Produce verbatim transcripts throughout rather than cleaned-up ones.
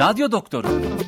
Radyo Doktoru.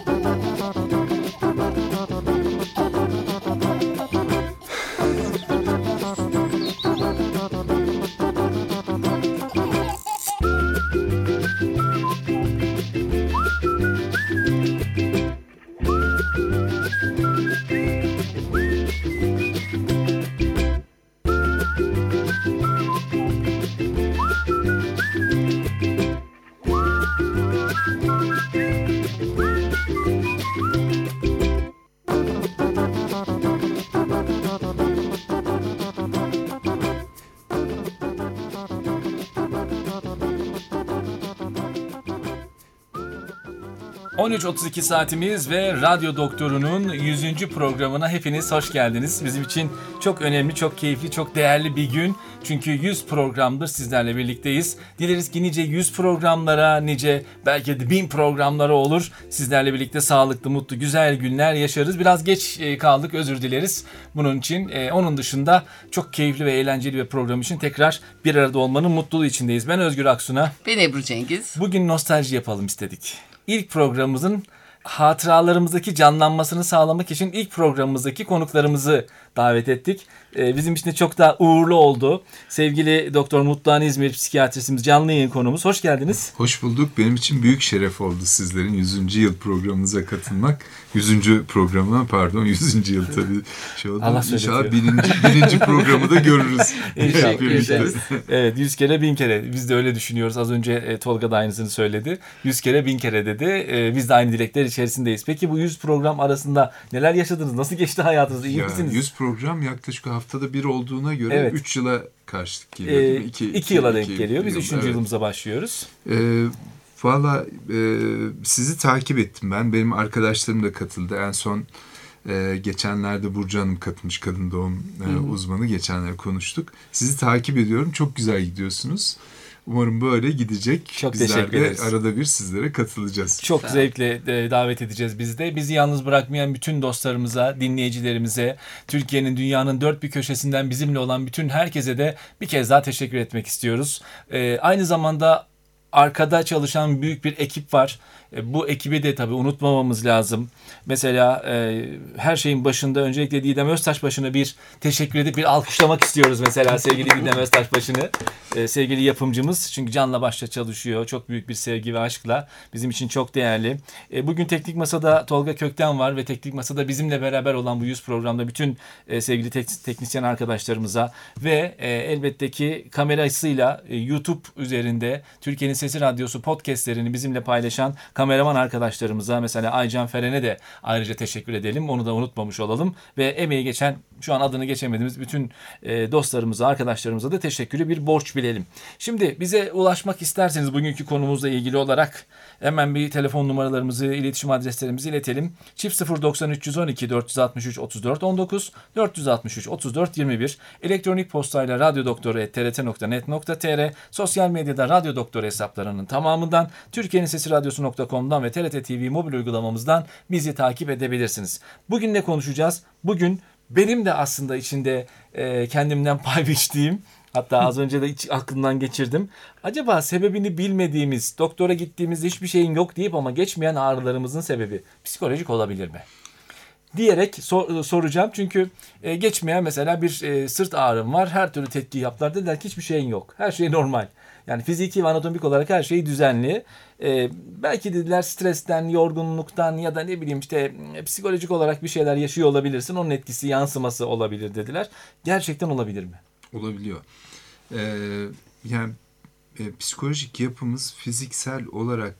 on üç otuz iki saatimiz ve Radyo Doktoru'nun yüzüncü programına hepiniz hoş geldiniz. Bizim için çok önemli, çok keyifli, çok değerli bir gün. Çünkü yüz programdır sizlerle birlikteyiz. Dileriz ki nice yüz programlara, nice belki de bin programlara olur. Sizlerle birlikte sağlıklı, mutlu, güzel günler yaşarız. Biraz geç kaldık, özür dileriz. Bunun için onun dışında çok keyifli ve eğlenceli bir program için tekrar bir arada olmanın mutluluğu içindeyiz. Ben Özgür Aksun'a. Ben Ebru Cengiz. Bugün nostalji yapalım istedik. İlk programımızın hatıralarımızdaki canlanmasını sağlamak için ilk programımızdaki konuklarımızı davet ettik. Ee, bizim için de çok daha uğurlu oldu. Sevgili Doktor Mutluhan İzmir psikiyatristimiz, canlı yayın konuğumuz. Hoş geldiniz. Hoş bulduk. Benim için büyük şeref oldu sizlerin yüzüncü yıl programımıza katılmak. yüzüncü programına pardon yüzüncü yıl tabii şey oldu. Allah İnşallah birinci, birinci programı da görürüz. İnşallah. İnşallah. Evet, yüz kere bin kere. Biz de öyle düşünüyoruz. Az önce e, Tolga da aynısını söyledi. Yüz kere bin kere dedi. E, biz de aynı dilekler içerisindeyiz. Peki bu yüz program arasında neler yaşadınız? Nasıl geçti hayatınız? İyi ya, misiniz? yüz program yaklaşık haftada bir olduğuna göre evet. üç yıla karşılık geliyor. E, değil mi? iki, iki, iki yıla iki, denk iki, geliyor. Biz yıl, üçüncü evet. yılımıza başlıyoruz. E, Valla e, sizi takip ettim ben. Benim arkadaşlarım da katıldı. En son e, geçenlerde Burcu Hanım katılmış, kadın doğum e, uzmanı. Geçenlerde konuştuk. Sizi takip ediyorum. Çok güzel gidiyorsunuz. Umarım böyle gidecek. Çok Bizler teşekkür de ederiz. Arada bir sizlere katılacağız. Çok zevkle davet edeceğiz biz de. Bizi yalnız bırakmayan bütün dostlarımıza, dinleyicilerimize, Türkiye'nin, dünyanın dört bir köşesinden bizimle olan bütün herkese de bir kez daha teşekkür etmek istiyoruz. Ee, aynı zamanda arkada çalışan büyük bir ekip var. Bu ekibi de tabii unutmamamız lazım. Mesela e, her şeyin başında öncelikle Didem Öztaşbaşı'na bir teşekkür edip bir alkışlamak istiyoruz mesela sevgili Didem Öztaşbaşı'nı. E, sevgili yapımcımız, çünkü canla başla çalışıyor. Çok büyük bir sevgi ve aşkla. Bizim için çok değerli. E, bugün Teknik Masa'da Tolga Kökten var ve Teknik Masa'da bizimle beraber olan bu yüz programda bütün e, sevgili tek, teknisyen arkadaşlarımıza ve e, elbette ki kamerasıyla e, YouTube üzerinde Türkiye'nin Sesi Radyosu podcastlerini bizimle paylaşan kameraman arkadaşlarımıza, mesela Aycan Feren'e de ayrıca teşekkür edelim. Onu da unutmamış olalım. Ve emeği geçen, şu an adını geçemediğimiz bütün e, dostlarımıza, arkadaşlarımıza da teşekkürü bir borç bilelim. Şimdi bize ulaşmak isterseniz bugünkü konumuzla ilgili olarak hemen bir telefon numaralarımızı, iletişim adreslerimizi iletelim. Çift sıfır doksan üç yüz on iki dört yüz altmış üç otuz dört on dokuz, dört yüz altmış üç otuz dört yirmi bir, elektronik postayla radyodoktoru et t r t nokta net nokta t r, sosyal medyada Radyo Doktoru hesaplarının tamamından, Türkiye'nin Sesi Radyosu nokta com'dan ve T R T T V mobil uygulamamızdan bizi takip edebilirsiniz. Bugün ne konuşacağız? Bugün benim de aslında içinde e, kendimden pay biçtiğim, hatta az önce de hiç aklımdan geçirdim. Acaba sebebini bilmediğimiz, doktora gittiğimizde hiçbir şeyin yok deyip ama geçmeyen ağrılarımızın sebebi psikolojik olabilir mi diyerek sor, soracağım. Çünkü e, geçmeyen mesela bir e, sırt ağrım var. Her türlü tetkiyi yaptılar. Dediler ki hiçbir şeyin yok. Her şey normal. Yani fiziki ve anatomik olarak her şey düzenli. Ee, belki dediler stresten, yorgunluktan ya da ne bileyim işte psikolojik olarak bir şeyler yaşıyor olabilirsin. Onun etkisi, yansıması olabilir dediler. Gerçekten olabilir mi? Olabiliyor. Ee, yani e, psikolojik yapımız fiziksel olarak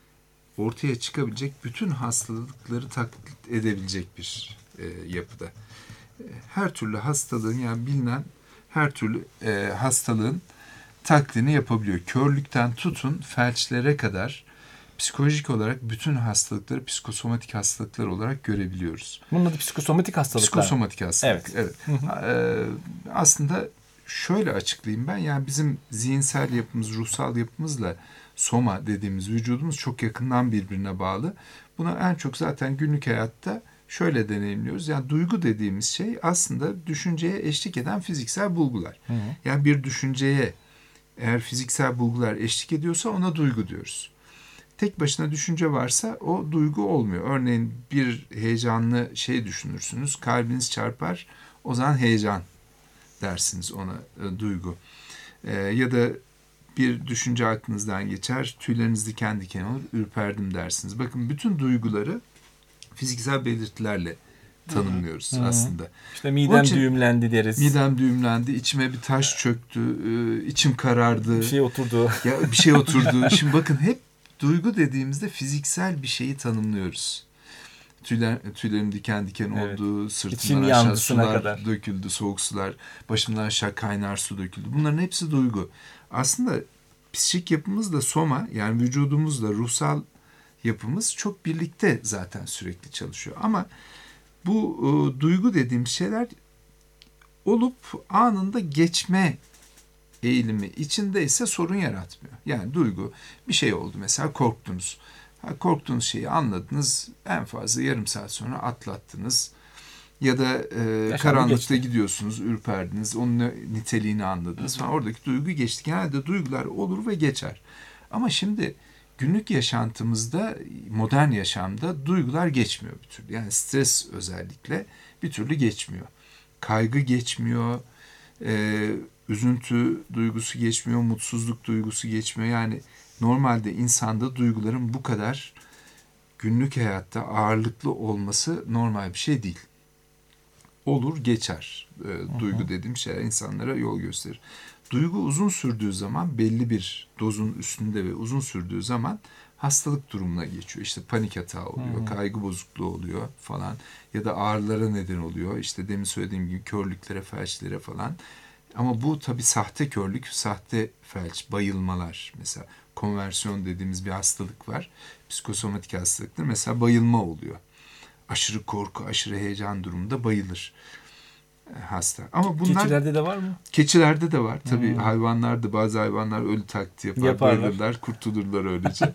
ortaya çıkabilecek bütün hastalıkları taklit edebilecek bir e, yapıda. E, her türlü hastalığın, yani bilinen her türlü e, hastalığın taklidini yapabiliyor. Körlükten tutun felçlere kadar psikolojik olarak bütün hastalıkları psikosomatik hastalıklar olarak görebiliyoruz. Bunun adı psikosomatik hastalıklar. Psikosomatik hastalık. Evet. evet. Ee, aslında şöyle açıklayayım ben. Yani bizim zihinsel yapımız, ruhsal yapımızla soma dediğimiz vücudumuz çok yakından birbirine bağlı. Buna en çok zaten günlük hayatta şöyle deneyimliyoruz. Yani duygu dediğimiz şey aslında düşünceye eşlik eden fiziksel bulgular. Hı hı. Yani bir düşünceye eğer fiziksel bulgular eşlik ediyorsa ona duygu diyoruz. tek başına düşünce varsa o duygu olmuyor. Örneğin bir heyecanlı şey düşünürsünüz. Kalbiniz çarpar. O zaman heyecan dersiniz ona, e, duygu. E, ya da bir düşünce aklınızdan geçer. Tüyleriniz diken diken olur. Ürperdim dersiniz. Bakın bütün duyguları fiziksel belirtilerle tanımlıyoruz Hı hı. aslında. İşte midem için, düğümlendi deriz. Midem düğümlendi, içime bir taş çöktü, içim karardı. Bir şey oturdu. Ya bir şey oturdu. Şimdi bakın hep duygu dediğimizde fiziksel bir şeyi tanımlıyoruz. Tüyler, tüylerim diken diken Evet. oldu, İçim sırtımdan aşağı yandısına sular kadar. döküldü, soğuk sular, başımdan aşağı kaynar su döküldü. Bunların hepsi duygu. Aslında psikik yapımız da soma, yani vücudumuzla ruhsal yapımız çok birlikte zaten sürekli çalışıyor. Ama bu e, duygu dediğim şeyler olup anında geçme eğilimi içinde ise sorun yaratmıyor. Yani duygu, bir şey oldu mesela, korktunuz. Ha, korktuğunuz şeyi anladınız, en fazla yarım saat sonra atlattınız. Ya da e, karanlıkta geçti. gidiyorsunuz, ürperdiniz, onun niteliğini anladınız falan. Oradaki duygu geçti. Genelde duygular olur ve geçer. Ama şimdi günlük yaşantımızda, modern yaşamda duygular geçmiyor bir türlü. Yani stres özellikle bir türlü geçmiyor. Kaygı geçmiyor, e, üzüntü duygusu geçmiyor, mutsuzluk duygusu geçmiyor. Yani normalde insanda duyguların bu kadar günlük hayatta ağırlıklı olması normal bir şey değil. Olur geçer. E, duygu dediğim şeyler insanlara yol gösterir. Duygu uzun sürdüğü zaman, belli bir dozun üstünde ve uzun sürdüğü zaman hastalık durumuna geçiyor. İşte panik hata oluyor, hmm. kaygı bozukluğu oluyor falan. Ya da ağrılara neden oluyor. İşte demin söylediğim gibi körlüklere, felçlere falan. Ama bu tabii sahte körlük, sahte felç, bayılmalar. Mesela konversiyon dediğimiz bir hastalık var. Psikosomatik hastalıktır. Mesela bayılma oluyor. Aşırı korku, aşırı heyecan durumunda bayılır hasta. Ama bunlar keçilerde de var mı? Keçilerde de var. Tabii hmm. hayvanlarda, bazı hayvanlar ölü taklidi yapar, yaparlar, bayılırlar, kurtulurlar öylece.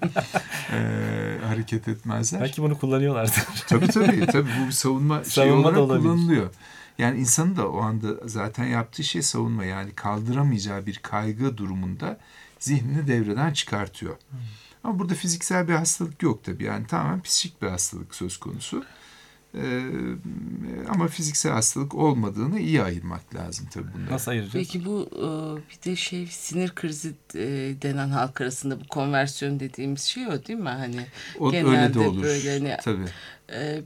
ee, hareket etmezler. Belki bunu kullanıyorlardır. Tabii tabii. tabii bu bir savunma, savunma şey olarak da kullanılıyor. Yani insanın da o anda zaten yaptığı şey savunma. Yani kaldıramayacağı bir kaygı durumunda zihnini devreden çıkartıyor. Hmm. Ama burada fiziksel bir hastalık yok tabii. Yani tamamen psikik bir hastalık söz konusu. Ee, ama fiziksel hastalık olmadığını iyi ayırmak lazım tabii bunları. Nasıl ayıracağız? Peki bu bir de şey, sinir krizi denen halk arasında bu konversiyon dediğimiz şey o değil mi? Hani o, genelde öyle de olur. Böyle hani, tabii. E,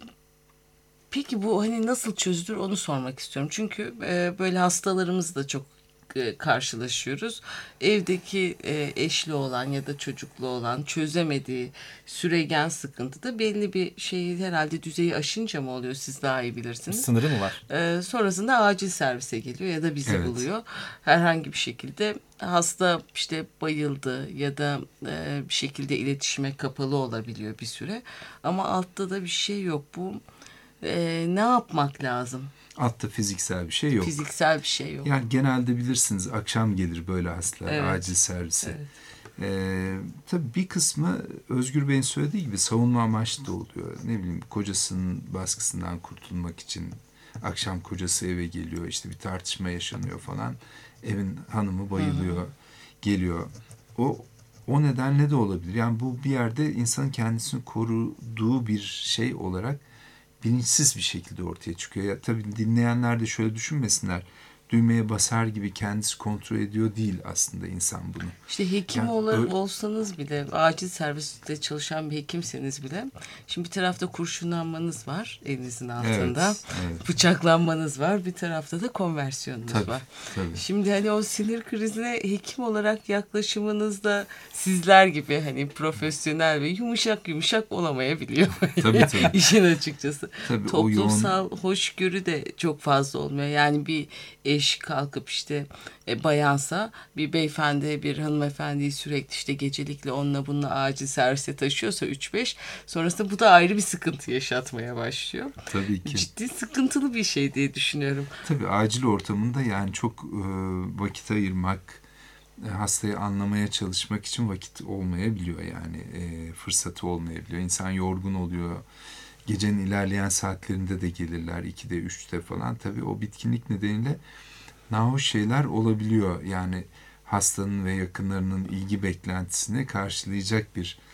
peki bu hani nasıl çözülür onu sormak istiyorum. Çünkü e, böyle hastalarımız da çok karşılaşıyoruz. Evdeki e, eşli olan ya da çocuklu olan çözemediği süregen sıkıntı da belli bir şeyi herhalde düzeyi aşınca mı oluyor, siz daha iyi bilirsiniz. Sınırı mı var? E, sonrasında acil servise geliyor ya da bizi evet. buluyor. Herhangi bir şekilde hasta işte bayıldı ya da e, bir şekilde iletişime kapalı olabiliyor bir süre. Ama altta da bir şey yok. Bu e, ne yapmak lazım? Altta fiziksel bir şey yok. Fiziksel bir şey yok. Yani genelde bilirsiniz akşam gelir böyle hastalar, evet. acil servise. Evet. Ee, tabii bir kısmı Özgür Bey'in söylediği gibi savunma amaçlı da oluyor. Ne bileyim, kocasının baskısından kurtulmak için akşam kocası eve geliyor, işte bir tartışma yaşanıyor falan. Evin hanımı bayılıyor, Hı-hı. geliyor. O o nedenle de olabilir. Yani bu bir yerde insanın kendisini koruduğu bir şey olarak bilinçsiz bir şekilde ortaya çıkıyor. Ya tabii dinleyenler de şöyle düşünmesinler. Düğmeye basar gibi kendisi kontrol ediyor değil aslında insan bunu. İşte hekim yani, ol, öyle... olsanız bile, acil serviste çalışan bir hekimseniz bile, şimdi bir tarafta kurşunlanmanız var elinizin altında, evet, evet. bıçaklanmanız var, bir tarafta da konversiyonunuz tabii, var. Tabii. Şimdi hani o sinir krizine hekim olarak yaklaşımınızda sizler gibi hani profesyonel ve yumuşak yumuşak olamayabiliyor. Tabii tabii. İşin açıkçası. Tabii, toplumsal yoğun... hoşgörü de çok fazla olmuyor. Yani bir eş kalkıp işte e, bayansa bir beyefendi bir hanımefendiyi sürekli işte gecelikle onunla bununla acil servise taşıyorsa üç beş, sonrasında bu da ayrı bir sıkıntı yaşatmaya başlıyor. Tabii ki. Ciddi sıkıntılı bir şey diye düşünüyorum. Tabii acil ortamında yani çok e, vakit ayırmak, e, hastayı anlamaya çalışmak için vakit olmayabiliyor yani e, fırsatı olmayabiliyor. İnsan yorgun oluyor. Gecenin ilerleyen saatlerinde de gelirler, ikide, üçte falan. Tabii o bitkinlik nedeniyle nahoş şeyler olabiliyor. Yani hastanın ve yakınlarının ilgi beklentisini karşılayacak bir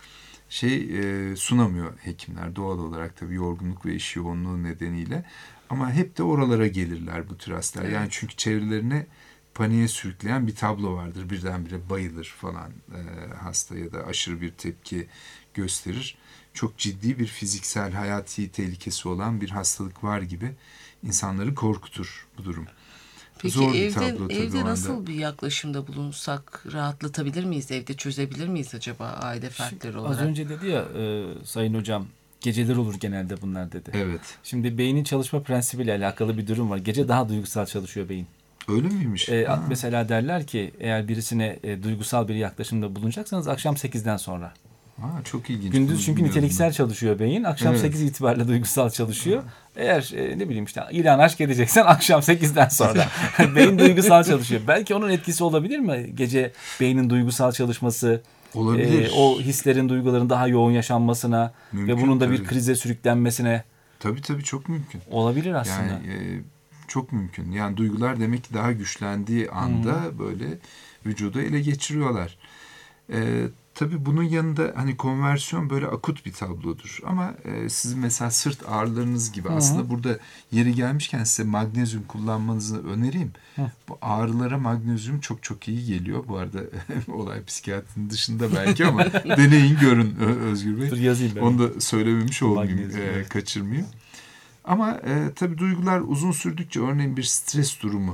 şey e, sunamıyor hekimler doğal olarak tabii yorgunluk ve iş yoğunluğu nedeniyle. Ama hep de oralara gelirler bu tür hastalar. Evet. Yani çünkü çevrelerine paniğe sürükleyen bir tablo vardır. Birdenbire bayılır falan e, hasta ya da aşırı bir tepki gösterir. Çok ciddi bir fiziksel hayati tehlikesi olan bir hastalık var gibi insanları korkutur bu durum. Peki Zor bir evde, tablo tabii o evde anda. nasıl bir yaklaşımda bulunsak rahatlatabilir miyiz? Evde çözebilir miyiz acaba aile fertleri olarak? Az önce dedi ya e, Sayın Hocam, geceler olur genelde bunlar dedi. Evet. Şimdi beynin çalışma prensibiyle alakalı bir durum var. Gece daha duygusal çalışıyor beyin. Öyle miymiş? E, Ha. mesela derler ki eğer birisine e, duygusal bir yaklaşımda bulunacaksanız akşam sekizden sonra. Ha, çok ilginç. Gündüz Bunu çünkü bilmiyordum niteliksel ben. çalışıyor beyin. Akşam Evet. sekiz itibariyle duygusal çalışıyor. Eğer e, ne bileyim işte ilan aşk edeceksen akşam sekizden sonra. Beyin duygusal çalışıyor. Belki onun etkisi olabilir mi? Gece beynin duygusal çalışması, Olabilir. e, o hislerin, duyguların daha yoğun yaşanmasına Mümkün, ve bunun da bir tabii. krize sürüklenmesine Tabii tabii çok mümkün. olabilir aslında. Yani e, çok mümkün. Yani duygular demek ki daha güçlendiği anda Hmm. böyle vücudu ele geçiriyorlar. E, tabii bunun yanında hani konversiyon böyle akut bir tablodur. Ama e, sizin mesela sırt ağrılarınız gibi Hı hı. aslında burada yeri gelmişken size magnezyum kullanmanızı önereyim. Hı. Bu ağrılara magnezyum çok çok iyi geliyor. Bu arada olay psikiyatrinin dışında belki ama deneyin görün Ö- Özgür Bey. Dur yazayım ben. Onu da söylememiş olmayayım, Magnezyum, e, evet. kaçırmayayım. Ama e, tabii duygular uzun sürdükçe örneğin bir stres durumu.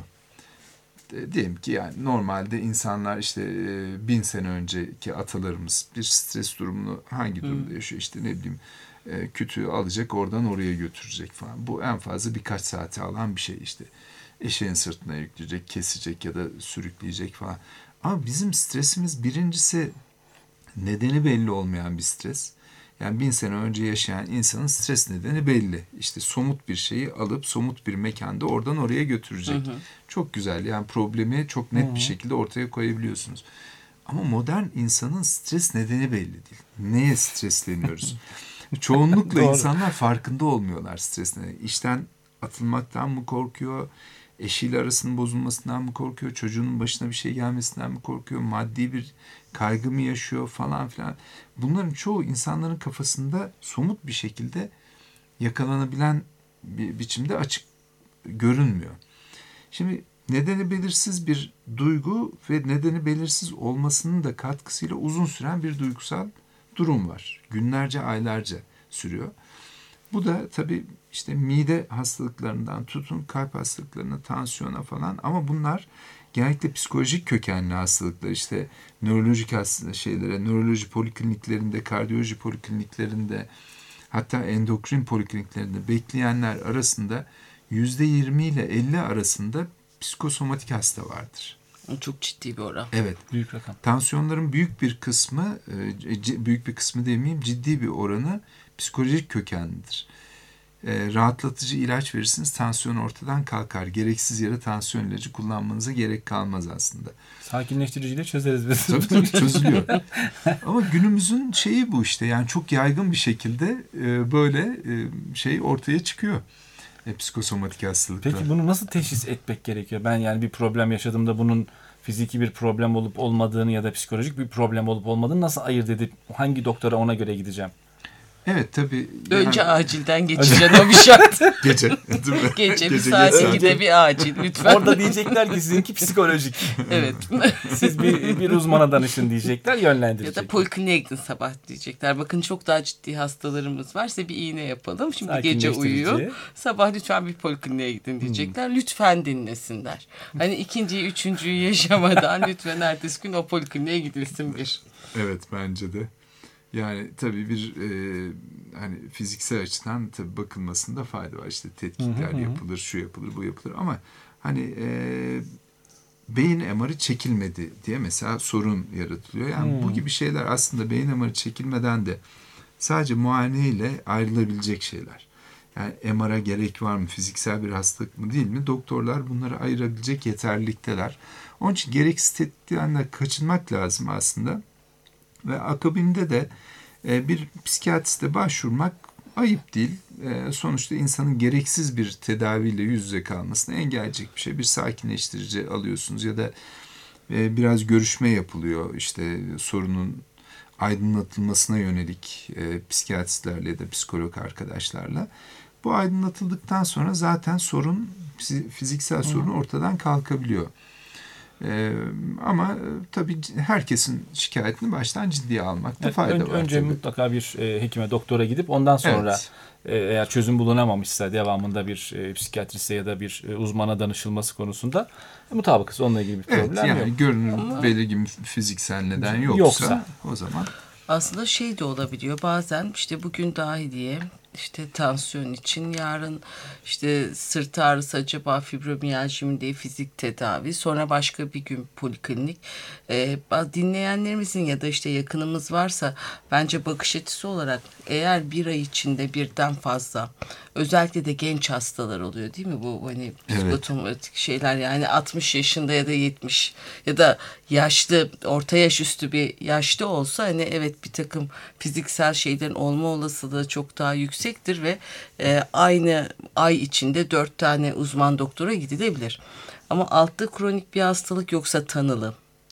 E, diyelim ki yani normalde insanlar işte e, bin sene önceki atalarımız bir stres durumunu hangi durumda yaşıyor? İşte ne bileyim e, kütüğü alacak oradan oraya götürecek falan. Bu en fazla birkaç saati alan bir şey işte. Eşeğin sırtına yükleyecek, kesecek ya da sürükleyecek falan. Ama bizim stresimiz birincisi nedeni belli olmayan bir stres. Yani bin sene önce yaşayan insanın stres nedeni belli. İşte somut bir şeyi alıp somut bir mekanda oradan oraya götürecek. Hı hı. Çok güzel. Yani problemi çok net Hı hı. bir şekilde ortaya koyabiliyorsunuz. Ama modern insanın stres nedeni belli değil. Neye stresleniyoruz? Çoğunlukla Doğru. insanlar farkında olmuyorlar stres nedeni. İşten atılmaktan mı korkuyor? Eşiyle arasının bozulmasından mı korkuyor? Çocuğunun başına bir şey gelmesinden mi korkuyor? Maddi bir kaygı mı yaşıyor falan filan. Bunların çoğu insanların kafasında somut bir şekilde yakalanabilen bir biçimde açık görünmüyor. Şimdi nedeni belirsiz bir duygu ve nedeni belirsiz olmasının da katkısıyla uzun süren bir duygusal durum var. Günlerce, aylarca sürüyor. Bu da tabii işte mide hastalıklarından tutun kalp hastalıklarına, tansiyona falan ama bunlar genellikle psikolojik kökenli hastalıklar. İşte nörolojik hasta şeylere, nöroloji polikliniklerinde, kardiyoloji polikliniklerinde hatta endokrin polikliniklerinde bekleyenler arasında yüzde yirmi ile elli arasında psikosomatik hasta vardır. Çok ciddi bir oran. Evet. Büyük rakam. Tansiyonların büyük bir kısmı, e, büyük bir kısmı demeyeyim, ciddi bir oranı psikolojik kökenlidir. E, rahatlatıcı ilaç verirsiniz, tansiyon ortadan kalkar. Gereksiz yere tansiyon ilacı kullanmanıza gerek kalmaz aslında. Sakinleştiriciyle çözeriz biz. Tabii tabii çözülüyor. Ama günümüzün şeyi bu işte. Yani çok yaygın bir şekilde e, böyle e, şey ortaya çıkıyor. E, psikosomatik hastalıklar. Peki bunu nasıl teşhis etmek gerekiyor? Ben yani bir problem yaşadığımda bunun fiziki bir problem olup olmadığını ya da psikolojik bir problem olup olmadığını nasıl ayırt edip hangi doktora ona göre gideceğim? Evet tabii. Önce yani, acilden geçeceksin o bir şart. gece. Değil mi? Gece bir Gece saat geç ikide bir acil lütfen. Orada diyecekler ki sizinki psikolojik. Evet. Siz bir, bir uzmana danışın diyecekler, Ya yönlendirecekler. da polikliniğe gidin sabah diyecekler. Bakın çok daha ciddi hastalarımız var. Size bir iğne yapalım. Şimdi gece Sakinleştirici. uyuyor. Sabah lütfen bir polikliniğe gidin diyecekler. Lütfen dinlesinler. Hani ikinciyi, üçüncüyü yaşamadan lütfen ertesi gün o polikliniğe gidilsin bir. Evet bence de. Yani tabii bir e, hani fiziksel açıdan tabii bakılmasında fayda var. İşte tetkikler Hı hı hı. yapılır, şu yapılır, bu yapılır ama hani e, beyin M R'ı çekilmedi diye mesela sorun yaratılıyor. Yani Hmm. bu gibi şeyler aslında beyin M R'ı çekilmeden de sadece muayeneyle ayrılabilecek şeyler. Yani M R'a gerek var mı, fiziksel bir hastalık mı değil mi? Doktorlar bunları ayırabilecek yeterlilikteler. Onun için gereksiz tetkiklerden kaçınmak lazım aslında. Ve akabinde de e, bir psikiyatriste başvurmak ayıp değil. E, sonuçta insanın gereksiz bir tedaviyle yüz yüze kalmasını engelleyecek bir şey. Bir sakinleştirici alıyorsunuz ya da e, biraz görüşme yapılıyor. İşte sorunun aydınlatılmasına yönelik e, psikiyatristlerle ya da psikolog arkadaşlarla. Bu aydınlatıldıktan sonra zaten sorun, fiziksel sorun ortadan kalkabiliyor. Ee, ama e, tabii herkesin şikayetini baştan ciddiye almakta Evet, fayda ön, var. önce tabii. mutlaka bir e, hekime, doktora gidip ondan sonra Evet. e, eğer çözüm bulunamamışsa devamında bir e, psikiyatriste ya da bir e, uzmana danışılması konusunda e, mutabıkız. Onunla ilgili bir problem Evet, yani yok. görünür Ama- belirgin fiziksel neden yoksa, Yoksa. o zaman Aslında şey de olabiliyor bazen, işte bugün dahiliye, işte tansiyon için, yarın işte sırt ağrısı, acaba fibromiyalji mi diye fizik tedavi, sonra başka bir gün poliklinik. Ee, bazı dinleyenlerimizin ya da işte yakınımız varsa bence bakış açısı olarak, eğer bir ay içinde birden fazla, özellikle de genç hastalar oluyor değil mi bu hani psikosomatik şeyler, yani altmış yaşında ya da yetmiş ya da yaşlı, orta yaş üstü bir yaşlı olsa hani evet bir takım fiziksel şeylerin olma olasılığı çok daha yüksektir ve e, aynı ay içinde dört tane uzman doktora gidilebilir. Ama altta kronik bir hastalık yoksa, tanılı,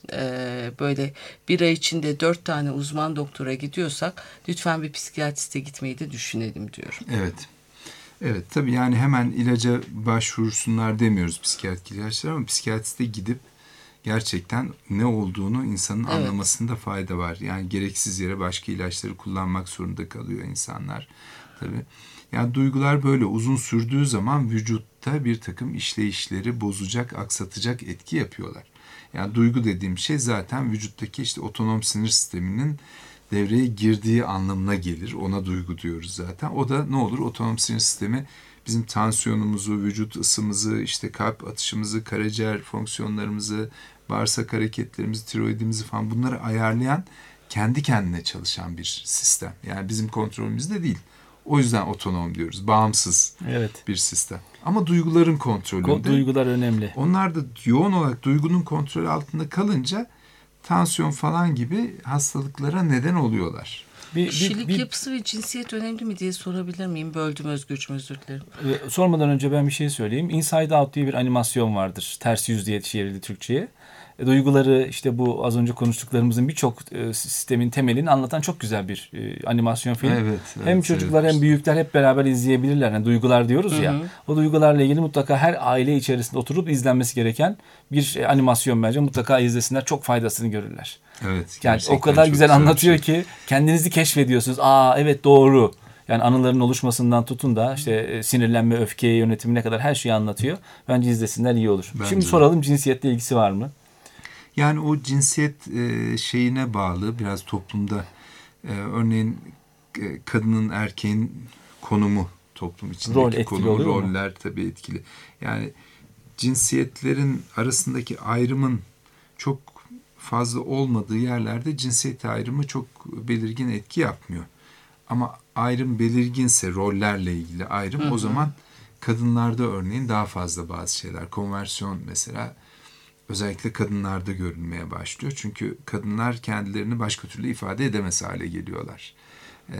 e, böyle bir ay içinde dört tane uzman doktora gidiyorsak lütfen bir psikiyatriste gitmeyi de düşünelim diyorum. evet. Evet, tabii yani hemen ilaca başvursunlar demiyoruz psikiyatrik ilaçlar, ama psikiyatriste gidip gerçekten ne olduğunu insanın Evet. anlamasında fayda var. Yani gereksiz yere başka ilaçları kullanmak zorunda kalıyor insanlar. Tabii. Yani duygular böyle uzun sürdüğü zaman vücutta bir takım işleyişleri bozacak, aksatacak etki yapıyorlar. Yani duygu dediğim şey zaten vücuttaki işte otonom sinir sisteminin devreye girdiği anlamına gelir. Ona duygu diyoruz zaten. O da ne olur? Otonom sinir sistemi bizim tansiyonumuzu, vücut ısımızı, işte kalp atışımızı, karaciğer fonksiyonlarımızı, bağırsak hareketlerimizi, tiroidimizi falan, bunları ayarlayan, kendi kendine çalışan bir sistem. Yani bizim kontrolümüzde değil. O yüzden otonom diyoruz. Bağımsız Evet. bir sistem. Ama duyguların kontrolünde. Ko- Duygular önemli. Onlar da yoğun olarak duygunun kontrolü altında kalınca tansiyon falan gibi hastalıklara neden oluyorlar. Bir, bir- Kişilik bir- yapısı ve cinsiyet önemli mi diye sorabilir miyim? Böldüm Özgürcüğüm, özür dilerim. e, sormadan önce ben bir şey söyleyeyim. Inside Out diye bir animasyon vardır. Ters yüz diye çevrildi Türkçe'ye. E, Duyguları, işte bu az önce konuştuklarımızın birçok e, sistemin temelini anlatan çok güzel bir e, animasyon film. Evet, evet, Hem çocuklar evet. hem büyükler hep beraber izleyebilirler. Yani duygular diyoruz ya. O duygularla ilgili mutlaka her aile içerisinde oturup izlenmesi gereken bir e, animasyon bence. Mutlaka izlesinler. Çok faydasını görürler. Evet. Yani o gerçekten kadar çok güzel bir anlatıyor şey. ki kendinizi keşfediyorsunuz. Aa evet, doğru. Yani anıların oluşmasından tutun da işte e, sinirlenme, öfkeye yönetimine kadar her şeyi anlatıyor. Bence izlesinler, iyi olur. Bence Şimdi de. soralım, cinsiyetle ilgisi var mı? Yani o cinsiyet e, şeyine bağlı biraz toplumda. E, örneğin e, kadının erkeğin konumu, toplum içindeki Rol etkili konumu, oluyor mu? roller tabii etkili. Yani cinsiyetlerin arasındaki ayrımın çok fazla olmadığı yerlerde cinsiyet ayrımı çok belirgin etki yapmıyor. Ama ayrım belirginse, rollerle ilgili ayrım, Hı hı. o zaman kadınlarda örneğin daha fazla bazı şeyler. Konversiyon mesela özellikle kadınlarda görülmeye başlıyor. Çünkü kadınlar kendilerini başka türlü ifade edemez hale geliyorlar. Ee,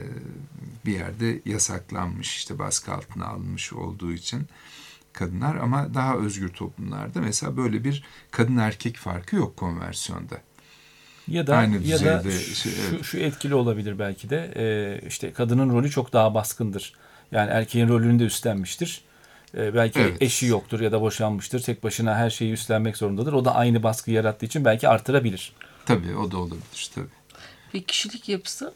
bir yerde yasaklanmış, işte baskı altına alınmış olduğu için kadınlar, ama daha özgür toplumlarda mesela böyle bir kadın erkek farkı yok konversiyonda. Ya da Aynı ya da düzeyde şu, şey, evet. şu etkili olabilir belki de. Ee, işte kadının rolü çok daha baskındır. Yani erkeğin rolünü de üstlenmiştir. Ee, belki Evet. eşi yoktur ya da boşanmıştır. Tek başına her şeyi üstlenmek zorundadır. O da aynı baskı yarattığı için belki artırabilir. Tabii o da olabilir tabii. Ve kişilik yapısı?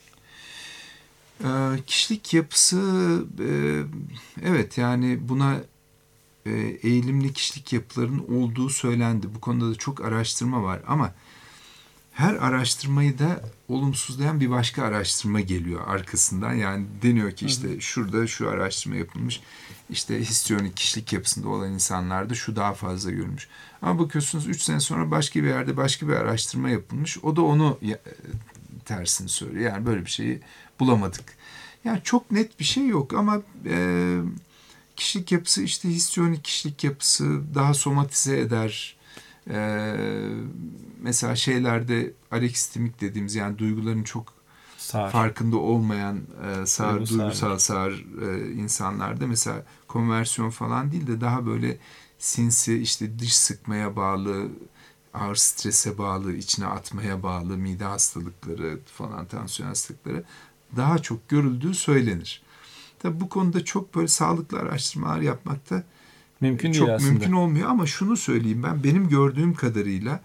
Ee, kişilik yapısı e, evet, yani buna e, eğilimli kişilik yapılarının olduğu söylendi. Bu konuda da çok araştırma var, ama her araştırmayı da olumsuzlayan bir başka araştırma geliyor arkasından. Yani deniyor ki işte şurada şu araştırma yapılmış. İşte histriyonik kişilik yapısında olan insanlarda şu daha fazla görülmüş. Ama bakıyorsunuz üç sene sonra başka bir yerde başka bir araştırma yapılmış. O da onu ya- tersini söylüyor. Yani böyle bir şeyi bulamadık. Yani çok net bir şey yok, ama e, kişilik yapısı, işte histriyonik kişilik yapısı daha somatize eder. Ee, mesela şeylerde alekistimik dediğimiz, yani duyguların çok Sağır. farkında olmayan e, sağır, Duygusal. duygusal sağır e, insanlarda mesela konversiyon falan değil de daha böyle sinsi, işte dış sıkmaya bağlı, ağır strese bağlı, içine atmaya bağlı mide hastalıkları falan, tansiyon hastalıkları daha çok görüldüğü söylenir. Tabii bu konuda çok böyle sağlıklı araştırmalar yapmakta mümkün çok değil aslında. mümkün olmuyor ama şunu söyleyeyim ben, benim gördüğüm kadarıyla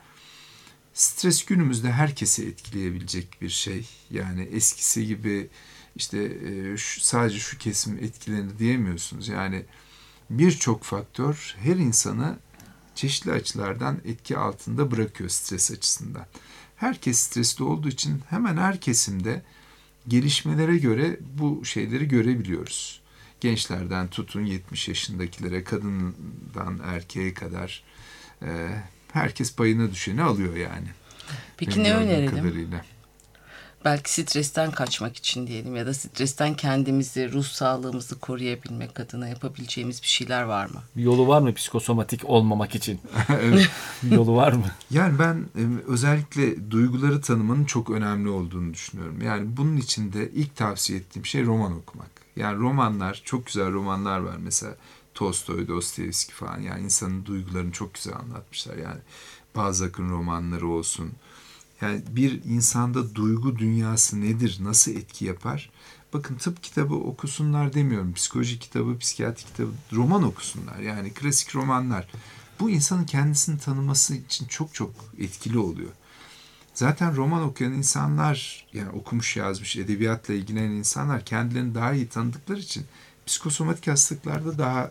stres günümüzde herkesi etkileyebilecek bir şey. Yani eskisi gibi işte e, şu, sadece şu kesim etkilenir diyemiyorsunuz. Yani birçok faktör her insanı çeşitli açılardan etki altında bırakıyor stres açısından. Herkes stresli olduğu için hemen her kesimde gelişmelere göre bu şeyleri görebiliyoruz. Gençlerden tutun yetmiş yaşındakilere, kadından erkeğe kadar e, herkes payına düşeni alıyor yani. Peki Benim ne gördüğüm önerelim? kadarıyla. Belki stresten kaçmak için diyelim ya da stresten kendimizi, ruh sağlığımızı koruyabilmek adına yapabileceğimiz bir şeyler var mı? Bir yolu var mı psikosomatik olmamak için? Evet. Bir yolu var mı? Yani ben e, özellikle duyguları tanımanın çok önemli olduğunu düşünüyorum. Yani bunun için de ilk tavsiye ettiğim şey roman okumak. Yani romanlar, çok güzel romanlar var. Mesela Tolstoy, Dostoyevski falan. Yani insanın duygularını çok güzel anlatmışlar. Yani Balzac'ın romanları olsun. Yani bir insanda duygu dünyası nedir, nasıl etki yapar? Bakın tıp kitabı okusunlar demiyorum. Psikoloji kitabı, psikiyatri kitabı, roman okusunlar. Yani klasik romanlar. Bu insanın kendisini tanıması için çok çok etkili oluyor. Zaten roman okuyan insanlar, yani okumuş yazmış, edebiyatla ilgilenen insanlar kendilerini daha iyi tanıdıkları için psikosomatik hastalıklarda daha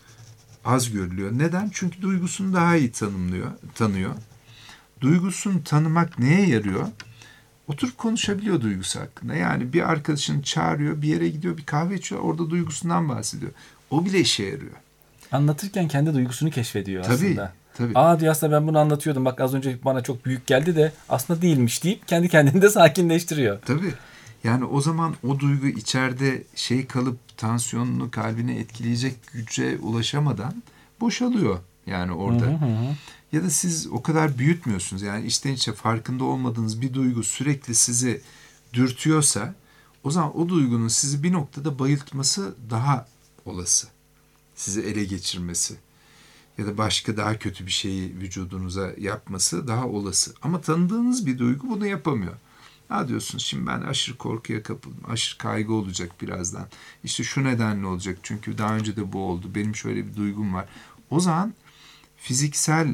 az görülüyor. Neden? Çünkü duygusunu daha iyi tanımlıyor, tanıyor. Duygusunu tanımak neye yarıyor? Oturup konuşabiliyor duygusu hakkında. Yani bir arkadaşını çağırıyor, bir yere gidiyor, bir kahve içiyor, orada duygusundan bahsediyor. O bile işe yarıyor. Anlatırken kendi duygusunu keşfediyor Tabii, aslında. tabii. Aa diyor, aslında ben bunu anlatıyordum. Bak az önce bana çok büyük geldi de aslında değilmiş deyip kendi kendini de sakinleştiriyor. Tabii. Yani o zaman o duygu içeride şey kalıp tansiyonunu, kalbini etkileyecek güce ulaşamadan boşalıyor yani orada. Hı hı hı. Ya da siz o kadar büyütmüyorsunuz. Yani içten içe farkında olmadığınız bir duygu sürekli sizi dürtüyorsa o zaman o duygunun sizi bir noktada bayıltması daha olası. Sizi ele geçirmesi ya da başka daha kötü bir şeyi vücudunuza yapması daha olası. Ama tanıdığınız bir duygu bunu yapamıyor. Ha diyorsunuz, şimdi ben aşırı korkuya kapıldım. Aşırı kaygı olacak birazdan. İşte şu nedenle olacak. Çünkü daha önce de bu oldu. Benim şöyle bir duygum var. O zaman fiziksel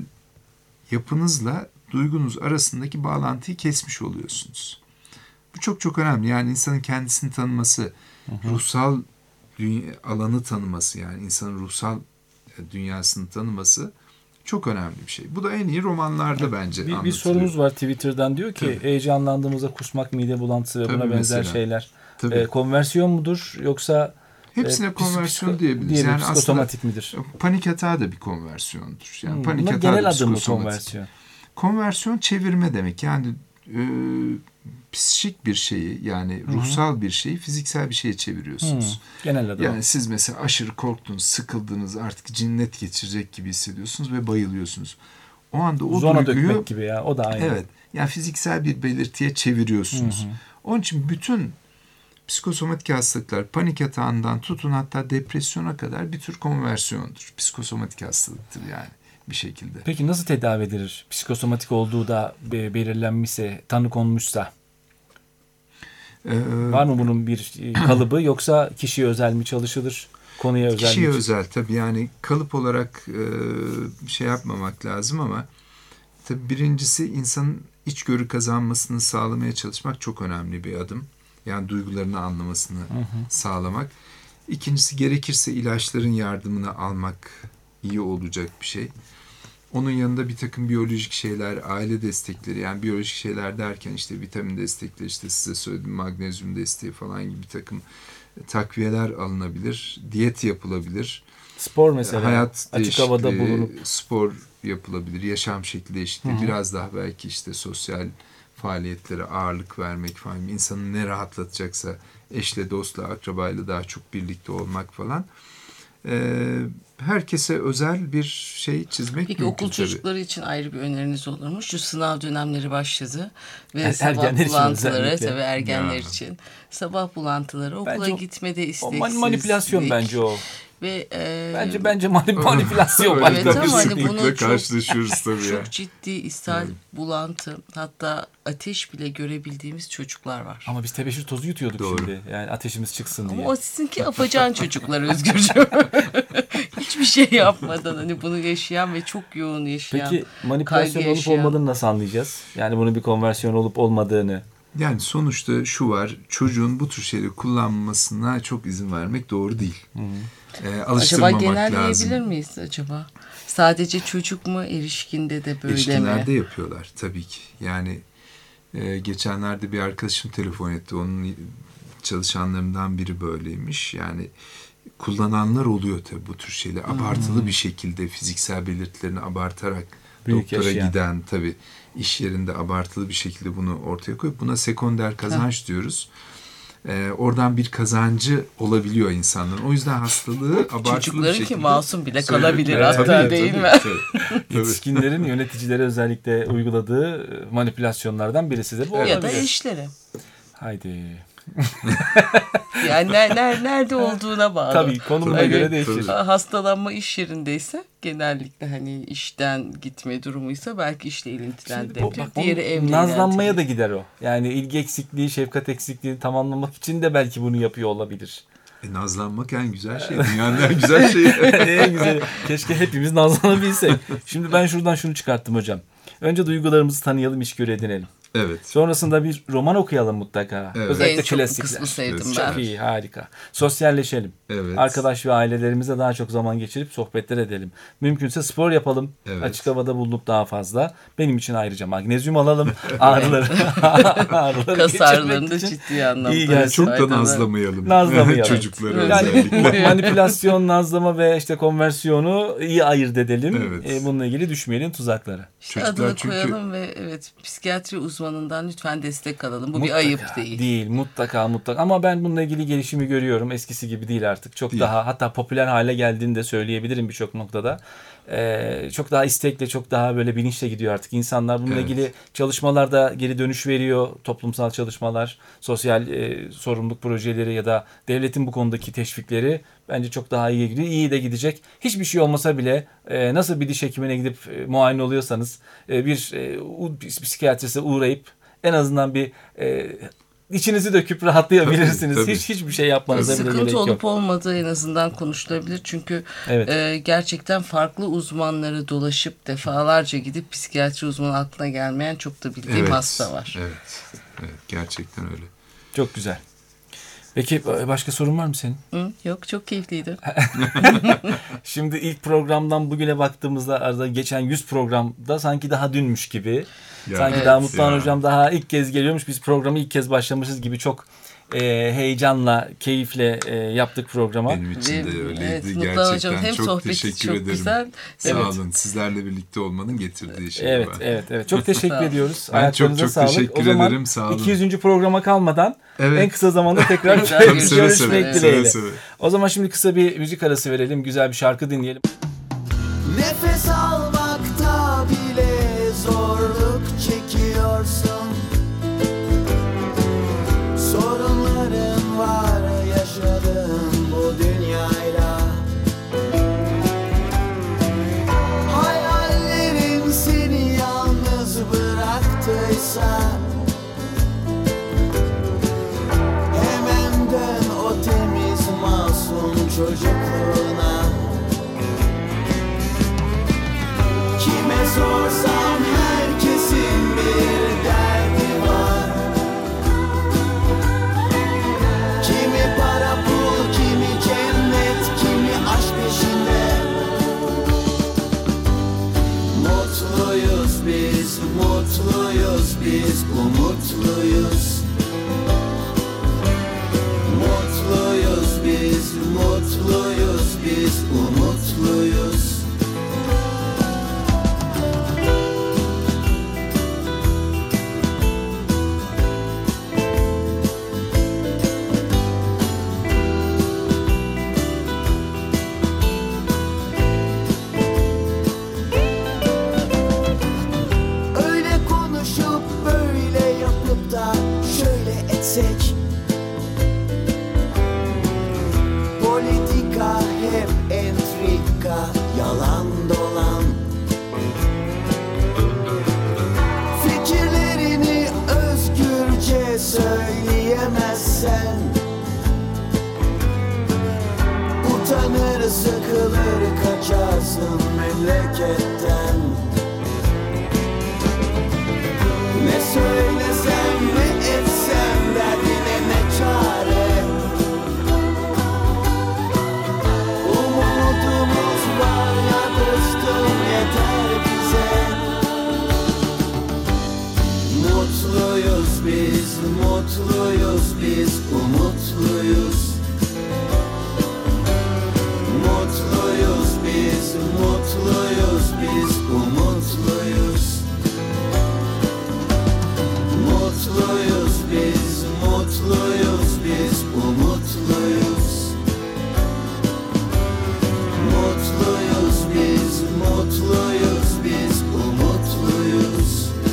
yapınızla duygunuz arasındaki bağlantıyı kesmiş oluyorsunuz. Bu çok çok önemli. Yani insanın kendisini tanıması, hı hı. ruhsal dünya, alanı tanıması, yani insanın ruhsal dünyasını tanıması çok önemli bir şey. Bu da en iyi romanlarda bence bir, anlatılıyor. bir sorumuz var Twitter'dan, diyor ki Tabii. heyecanlandığımızda kusmak, mide bulantısı ve Tabii buna benzer mesela. şeyler. Tabii. E, konversiyon mudur yoksa hepsine e, konversiyon psiko- diyebiliriz. diyelim, Yani psikosomatik midir? Panik hatağı da bir konversiyondur. Yani Hmm, panik bunun hatağı genel da adı mı psikosomatik. konversiyon? Konversiyon çevirme demek. Yani e, psikik bir şeyi, yani ruhsal Hı-hı. bir şeyi fiziksel bir şeye çeviriyorsunuz. Hı, genel adı. Yani o. Siz mesela aşırı korktunuz, sıkıldınız, artık cinnet geçirecek gibi hissediyorsunuz ve bayılıyorsunuz. O anda o Zona duyguyu, dökmek gibi ya, o da aynı. Evet. Yani fiziksel bir belirtiye çeviriyorsunuz. Hı hı. Onun için bütün psikosomatik hastalıklar, panik atağından tutun hatta depresyona kadar bir tür konversiyondur. Psikosomatik hastalıktır yani bir şekilde. Peki nasıl tedavi edilir? Psikosomatik olduğu da belirlenmişse, tanı konmuşsa. Ee, Var mı bunun bir kalıbı, yoksa kişiye özel mi çalışılır? Konuya özel Kişiye mi? özel tabii, yani kalıp olarak e, şey yapmamak lazım ama tabii birincisi insanın içgörü kazanmasını sağlamaya çalışmak çok önemli bir adım. Yani duygularını anlamasını hı hı. sağlamak. İkincisi, gerekirse ilaçların yardımını almak iyi olacak bir şey. Onun yanında bir takım biyolojik şeyler, aile destekleri, yani biyolojik şeyler derken işte vitamin destekleri, işte size söylediğim magnezyum desteği falan gibi bir takım takviyeler alınabilir, diyet yapılabilir. Spor mesela, hayat açık havada bulunup spor yapılabilir, yaşam şekli değişikliği, Hı-hı. biraz daha belki işte sosyal faaliyetlere ağırlık vermek falan, insanı ne rahatlatacaksa eşle, dostla, akrabayla daha çok birlikte olmak falan. Ee, herkese özel bir şey çizmek Peki mümkün. okul tabii. Çocukları için ayrı bir öneriniz olur mu? Şu sınav dönemleri başladı ve Er, sabah bulantıları, tabii ergenler ya. için sabah bulantıları, okula bence gitmede o, isteksizliği. manipülasyon bence o. Ve e, Bence bence manip- manipülasyon Öyle başka Evet bir ama şey hani değil. bunu sıklıkla çok- karşılaşıyoruz tabii ya. çok ciddi ishal, bulantı, hatta ateş bile görebildiğimiz çocuklar var. Ama biz tebeşir tozu yutuyorduk Doğru. şimdi. Yani ateşimiz çıksın diye. Ama o sizinki afacan çocuklar Özgürcüğüm. Hiçbir şey yapmadan hani bunu yaşayan ve çok yoğun yaşayan. Peki manipülasyon kaygı olup yaşayan. olmadığını nasıl anlayacağız? Yani bunun bir konversiyon olup olmadığını. Yani sonuçta şu var, çocuğun bu tür şeyleri kullanmasına çok izin vermek doğru değil. Ee, Acaba alıştırmamak genelleyebilir lazım. miyiz acaba? Sadece çocuk mu, erişkinde de böyle İlişkilerde mi? yapıyorlar tabii ki. Yani e, geçenlerde bir arkadaşım telefon etti. Onun çalışanlarından biri böyleymiş. Yani kullananlar oluyor tabii bu tür şeyler. Abartılı bir şekilde fiziksel belirtilerini abartarak Büyük doktora yaşayan. giden tabii iş yerinde abartılı bir şekilde bunu ortaya koyup buna sekonder kazanç diyoruz. Ee, oradan bir kazancı olabiliyor insanların. O yüzden hastalığı abartılı bir Çocukların şekilde... ki masum bile Söyle- kalabilir Evet, hatta tabii, değil tabii, mi? tabii, tabii. Yetişkinlerin yöneticilere özellikle uyguladığı manipülasyonlardan birisi de bu Ya da olabilir. eşleri. Haydi. Yani ner, ner, nerede olduğuna bağlı. Tabii konumuna Hani, göre değişir. tabii. hastalanma iş yerindeyse genellikle hani işten gitme durumuysa belki işle Şimdi bu- ilintilidir. bak, Diğeri onun evle nazlanmaya ilintili. da gider o. Yani ilgi eksikliği, şefkat eksikliğini tamamlamak için de belki bunu yapıyor olabilir. E, nazlanmak en güzel şey. Dünyanın en güzel şeyi. En güzel. Keşke hepimiz nazlanabilsek. Şimdi ben şuradan şunu çıkarttım hocam. Önce duygularımızı tanıyalım, içgörü edinelim. Evet. Sonrasında bir roman okuyalım mutlaka. Evet. Özellikle En çok bu klasikler. kısmı sevdim Evet, ben. Çok iyi, harika. Sosyalleşelim. Evet. Arkadaş ve ailelerimize daha çok zaman geçirip sohbetler edelim. Mümkünse spor yapalım. Evet. Açık havada bulunup daha fazla. Benim için ayrıca magnezyum alalım. Ağrıları, ağrıları Kas geçirmek ağrılarını da için. ciddi anlamda. İyi gelsin. Çok da faydalı. nazlamayalım. Nazlamayalım. Çocukları Evet. Yani özellikle. manipülasyon, nazlama ve işte konversiyonu iyi ayırt edelim. Evet. E, bununla ilgili düşmeyelim tuzaklara. İşte Çocuklar adını çünkü- koyalım ve evet psikiyatri uzmanından lütfen destek alalım. Bu Mutlaka bir ayıp değil. Değil, mutlaka mutlaka. Ama ben bununla ilgili gelişimi görüyorum. Eskisi gibi değil artık. Çok Değil. daha, hatta popüler hale geldiğini de söyleyebilirim birçok noktada. Ee, çok daha istekle, çok daha böyle bilinçle gidiyor artık. İnsanlar bununla Evet. ilgili çalışmalarda geri dönüş veriyor. Toplumsal çalışmalar, sosyal e, sorumluluk projeleri ya da devletin bu konudaki teşvikleri bence çok daha iyi gidiyor. İyi de gidecek. Hiçbir şey olmasa bile e, nasıl bir diş hekimine gidip e, muayene oluyorsanız e, bir e, u- psikiyatriste uğrayıp en azından bir e, içinizi döküp rahatlayabilirsiniz. Tabii, tabii. Hiç hiçbir şey yapmanıza bile gerek Sıkıntı yok. olup olmadığı en azından konuşulabilir. Çünkü Evet. e, gerçekten farklı uzmanları dolaşıp defalarca gidip psikiyatri uzmanı aklına gelmeyen çok da bildiğim Evet. hasta var. Evet. Evet. Gerçekten öyle. Çok güzel. Peki başka sorun var mı senin? Hı, yok çok keyifliydi. Şimdi ilk programdan bugüne baktığımızda arada geçen yüz programda sanki daha dünmüş gibi. Ya, sanki evet daha Mutluhan ya. Hocam daha ilk kez geliyormuş. Biz programı ilk kez başlamışız gibi çok e, heyecanla, keyifle e, yaptık programa. Benim için de Ve- öyleydi. evet, Mutlu Gerçekten Hocam hem çok sohbeti teşekkür çok ederim. güzel. Sağ Evet. olun. Sizlerle birlikte olmanın getirdiği şey Evet, var. evet, evet. Çok teşekkür Sağ ol. ediyoruz. Ben çok Ayaklarınıza çok sağlık. teşekkür O zaman ederim. Sağ olun. iki yüzüncü programa kalmadan Evet. en kısa zamanda tekrar Güzel Tabii, görüşmek seve seve, görüşmek seve dileğiyle. seve. O zaman şimdi kısa bir müzik arası verelim. Güzel bir şarkı dinleyelim. Nefes almakta bile zorluk çekiyorsun. Sorunların var yaşadığın bu dünyayla. Hayallerin seni yalnız bıraktıysa hemen dön o temiz masum çocukluğuna. Kime sorsam herkesin bir derdi var. Kimi para pul, kimi cennet, kimi aşk peşinde. Mutluyuz biz, mutluyuz biz, umutluyuz. Mutluyuz biz, mutluyuz biz, umutluyuz. Öyle konuşup böyle yapıp da dolan. Fikirlerini özgürce söyleyemezsen, utanır, sıkılır, kaçarsın memleketten. Ne söylesem ne etsem derdine ne çare. Umudumuz var ya dostum, yeter bize. Mutluyuz biz, mutluyuz biz, umutluyuz. Mutluyuz biz, mutluyuz biz, umutluyuz. Mutluyuz biz, mutluyuz biz, umutluyuz. Mutluyuz biz, mutluyuz biz, umutluyuz.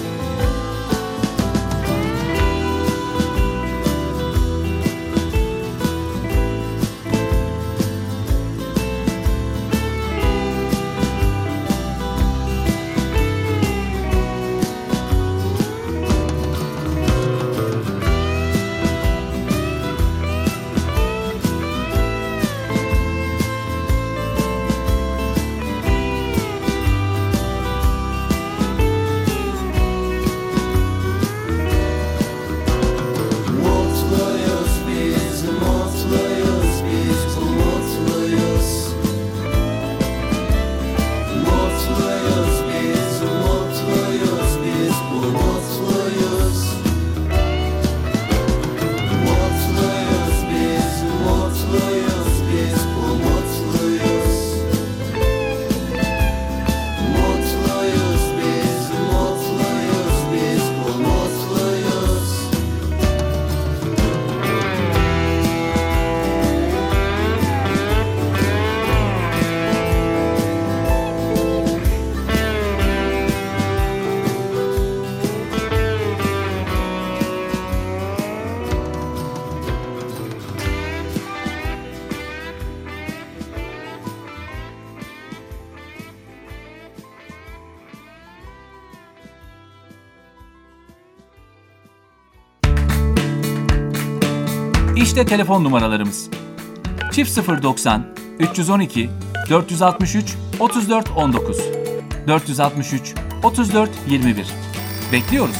Mutluyuz biz, mutluyuz biz, umutluyuz. Mutluyuz biz, mutluyuz biz, umutluyuz. Mutluyuz biz, mutluyuz biz, umutluyuz. Mutluyuz biz, mutluyuz biz, umutluyuz. İşte telefon numaralarımız. Çift sıfır doksan üç yüz on iki dört yüz altmış üç otuz dört on dokuz dört yüz altmış üç otuz dört yirmi bir. Bekliyoruz.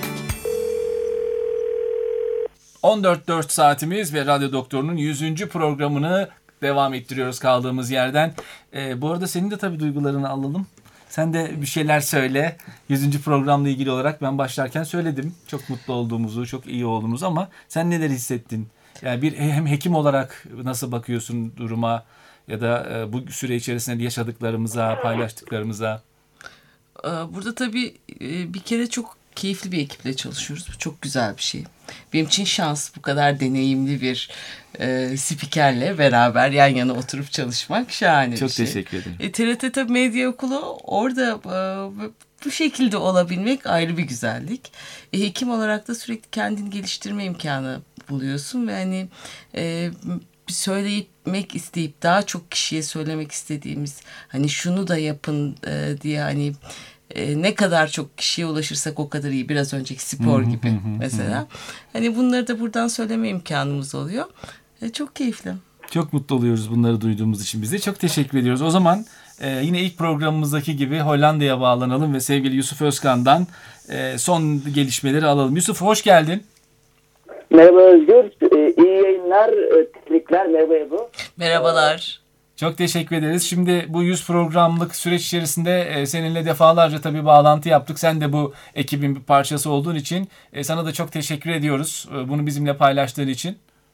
on dört dört saatimiz ve Radyo Doktor'un yüzüncü programını devam ettiriyoruz kaldığımız yerden. Ee, bu arada senin de tabii duygularını alalım. Sen de bir şeyler söyle. yüzüncü programla ilgili olarak ben başlarken söyledim. Çok mutlu olduğumuzu, çok iyi olduğumuzu ama sen neler hissettin? Yani bir hem hekim olarak nasıl bakıyorsun duruma ya da bu süre içerisinde yaşadıklarımıza, paylaştıklarımıza? Burada tabii bir kere çok keyifli bir ekiple çalışıyoruz. Bu çok güzel bir şey. Benim için şans bu kadar deneyimli bir e, spikerle beraber yan yana oturup çalışmak şahane çok bir şey. Çok teşekkür ederim. E, T R T tabii Medya Okulu orada e, bu şekilde olabilmek ayrı bir güzellik. E, hekim olarak da sürekli kendini geliştirme imkanı buluyorsun ve hani e, söylemek isteyip daha çok kişiye söylemek istediğimiz hani şunu da yapın e, diye hani e, ne kadar çok kişiye ulaşırsak o kadar iyi. Biraz önceki spor gibi mesela. Hani bunları da buradan söyleme imkanımız oluyor. E, çok keyifli. Çok mutlu oluyoruz bunları duyduğumuz için bize. Çok teşekkür ediyoruz. O zaman e, yine ilk programımızdaki gibi Hollanda'ya bağlanalım ve sevgili Yusuf Özkan'dan e, son gelişmeleri alalım. Yusuf hoş geldin. Merhaba Özgür, ee, iyi yayınlar, tebrikler, merhaba Ebru. Merhabalar. Çok teşekkür ederiz. Şimdi bu yüz programlık süreç içerisinde seninle defalarca tabii bağlantı yaptık. Sen de bu ekibin bir parçası olduğun için sana da çok teşekkür ediyoruz. Bunu bizimle paylaştığın için.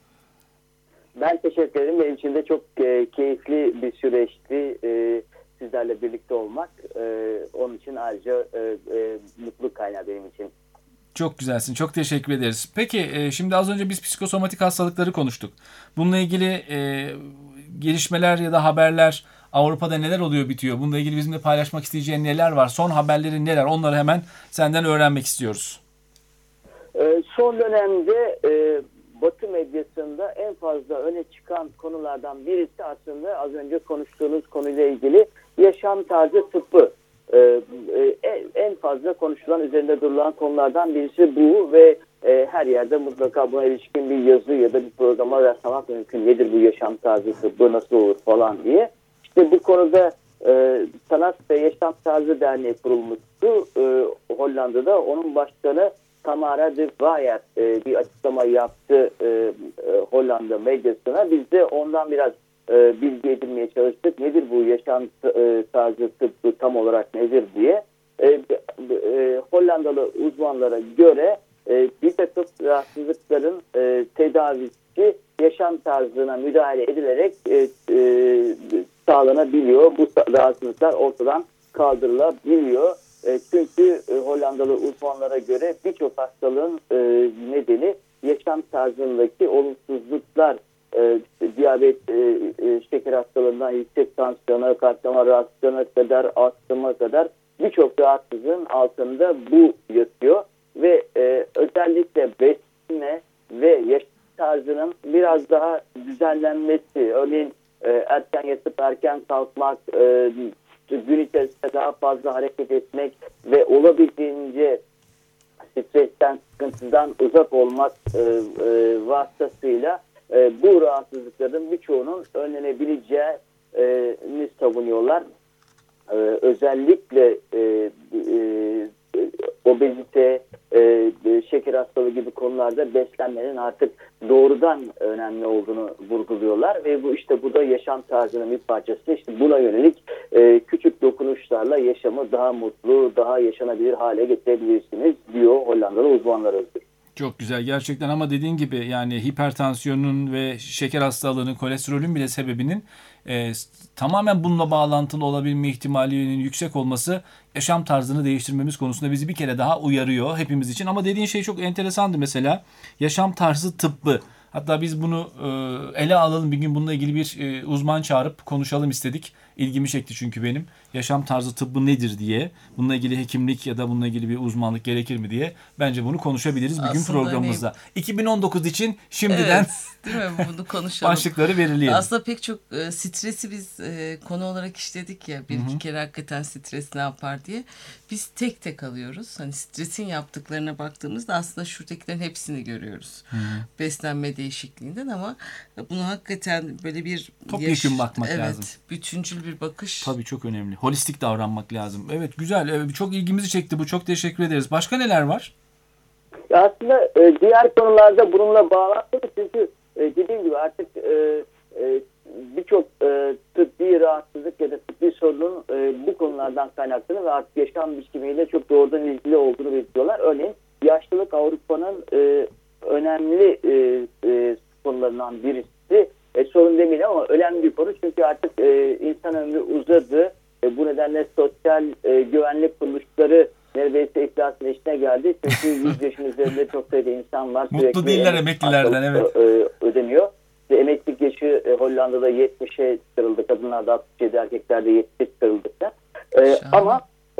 Ben teşekkür ederim. Benim için de çok e, keyifli bir süreçti e, sizlerle birlikte olmak. E, onun için ayrıca e, e, mutluluk kaynağı benim için. Çok güzelsin. Çok teşekkür ederiz. Peki şimdi az önce biz psikosomatik hastalıkları konuştuk. Bununla ilgili e, gelişmeler ya da haberler Avrupa'da neler oluyor bitiyor? Bununla ilgili bizimle paylaşmak isteyeceğin neler var? Son haberlerin neler? Onları hemen senden öğrenmek istiyoruz. E, son dönemde e, Batı medyasında en fazla öne çıkan konulardan birisi aslında az önce konuştuğunuz konuyla ilgili yaşam tarzı tıbbı. Ee, e, en fazla konuşulan, üzerinde durulan konulardan birisi bu ve e, her yerde mutlaka buna ilişkin bir yazı ya da bir programa rastlamak mümkün. Nedir bu yaşam tarzı tıbbı, nasıl olur falan diye. İşte bu konuda e, Sanat ve Yaşam Tarzı Derneği kurulmuştu e, Hollanda'da. Onun başkanı Tamara de Waaier e, bir açıklama yaptı e, e, Hollanda medyasına. Biz de ondan biraz e, bilgi edinmeye çalıştık. Nedir bu yaşam e, tarzı tıbbı, tam olarak nedir diye. E, e, Hollandalı uzmanlara göre e, bir takım rahatsızlıkların e, tedavisi yaşam tarzına müdahale edilerek e, e, sağlanabiliyor. Bu rahatsızlıklar ortadan kaldırılabiliyor. E, çünkü e, Hollandalı uzmanlara göre birçok hastalığın e, nedeni yaşam tarzındaki olumsuzluklar. E, diyabet, e, e, şeker hastalığından yüksek tansiyona, kalp damar rahatsızlığına kadar, astıma kadar birçok rahatsızlığın altında bu yatıyor. Ve e, özellikle beslenme ve yaşam tarzının biraz daha düzenlenmesi, örneğin e, erken yatıp erken kalkmak, e, gün içerisinde daha fazla hareket etmek ve olabildiğince stresten, sıkıntıdan uzak olmak e, e, vasıtasıyla e, bu rahatsızlıkların birçoğunun önlenebileceğini savunuyorlar. E, özellikle e, e, obezite, e, şeker hastalığı gibi konularda beslenmenin artık doğrudan önemli olduğunu vurguluyorlar ve bu işte bu da yaşam tarzının bir parçası. İşte buna yönelik e, küçük dokunuşlarla yaşamı daha mutlu, daha yaşanabilir hale getirebilirsiniz diyor Hollandalı uzmanlar Özgür. Çok güzel gerçekten, ama dediğin gibi yani hipertansiyonun ve şeker hastalığının, kolesterolün bile sebebinin e, tamamen bununla bağlantılı olabilme ihtimalinin yüksek olması yaşam tarzını değiştirmemiz konusunda bizi bir kere daha uyarıyor hepimiz için. Ama dediğin şey çok enteresandı mesela, yaşam tarzı tıbbı. Hatta biz bunu e, ele alalım, bir gün bununla ilgili bir e, uzman çağırıp konuşalım istedik. İlgimi çekti çünkü benim. Yaşam tarzı tıbbı nedir diye. Bununla ilgili hekimlik ya da bununla ilgili bir uzmanlık gerekir mi diye. Bence bunu konuşabiliriz bir gün Aslında programımızda. hani, iki bin on dokuz için şimdiden evet, değil mi? Bunu konuşalım. başlıkları belirleyelim. Aslında pek çok e, stresi biz e, konu olarak işledik ya. Bir Hı-hı. iki kere hakikaten stres ne yapar diye. Biz tek tek alıyoruz. Hani stresin yaptıklarına baktığımızda aslında şuradakilerin hepsini görüyoruz. Hı-hı. Beslenme değişikliğinden, ama bunu hakikaten böyle bir topyekun yaş- bakmak evet, lazım. Bütüncül bir bakış. Tabii çok önemli. Holistik davranmak lazım. Evet, güzel. Evet, çok ilgimizi çekti bu. Çok teşekkür ederiz. Başka neler var? Aslında e, diğer konularda bununla bağlantılı, çünkü e, dediğim gibi artık e, e, birçok e, tıbbi rahatsızlık ya da tıbbi sorunun e, bu konulardan kaynaklanıyor ve artık yaşam biçimiyle çok doğrudan ilgili olduğunu belirtiyorlar. Örneğin yaşlılık Avrupa'nın e, önemli e, e, konularından birisi. E, sorun demeyelim ama önemli bir konu, çünkü artık e, insan ömrü uzadı. E, bu nedenle sosyal e, güvenlik kuruluşları neredeyse iflasın eşine geldi. Çünkü yüz yaşın üzerinde çok sayıda insan var. Mutlu değiller emeklilerden, evet. Ödeniyor. Ve emeklilik yaşı e, Hollanda'da yetmişe çıkarıldı. Kadınlarda altmış yedi, erkeklerde yetmiş çıkarıldı. E, ama e,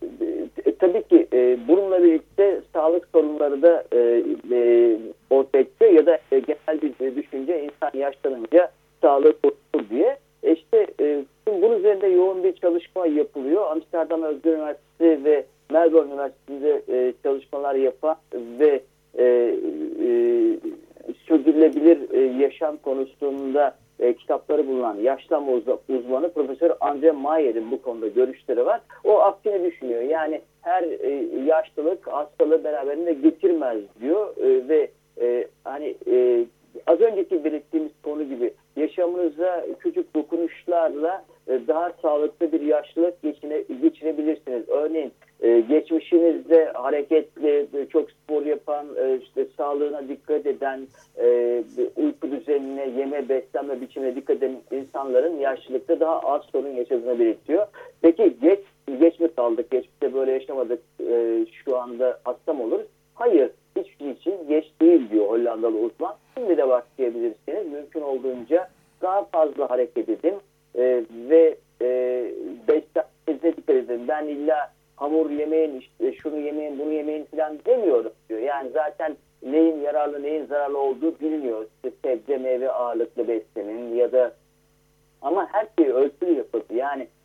e, tabii ki e, bununla birlikte sağlık sorunları da e, e, ortaya çıkıyor ya da e, genel bir düşünce, insan yaşlanınca sağlığı korunur diye. E işte e, bunun üzerinde yoğun bir çalışma yapılıyor. Amsterdam Özgür Üniversitesi ve Melbourne Üniversitesi'nde e, çalışmalar yapan ve e, e, sürdürülebilir e, yaşam konusunda e, kitapları bulunan yaşlanma uzmanı Profesör Andre Mayer'in bu konuda görüşleri var. O aksine düşünüyor. Yani her e, yaşlılık hastalığı beraberinde getirmez diyor e, ve e, hani e, az önceki belirttiğimiz konu gibi yaşamınıza küçük dokunuşlarla e, daha sağlıklı bir yaşlılık geçine, geçirebilirsiniz. Örneğin e, geçmişinizde hareketli, çok spor yapan, e, işte sağlığına dikkat eden, e, uyku düzenine, yeme, beslenme biçimine dikkat eden insanların yaşlılıkta daha az sorun yaşadığını belirtiyor. Peki geç, geç mi kaldık? Geçmişte böyle yaşamadık. E, şu anda hasta mı oluruz? Hayır. Hiçbir için geç değil diyor Hollandalı uzman. Şimdi de başlayabilirsiniz. Mümkün olduğunca daha fazla hareket edin e, ve e, beslenmenize dikkat edin. Ben illa hamur yemeyin, işte şunu yemeyin, bunu yemeyin falan demiyorum diyor. Yani zaten neyin yararlı, neyin zararlı olduğu biliniyor. İşte sebze, meyve ağırlıklı beslenin ya da, ama her şeyi ölçülü yapıldı. Yani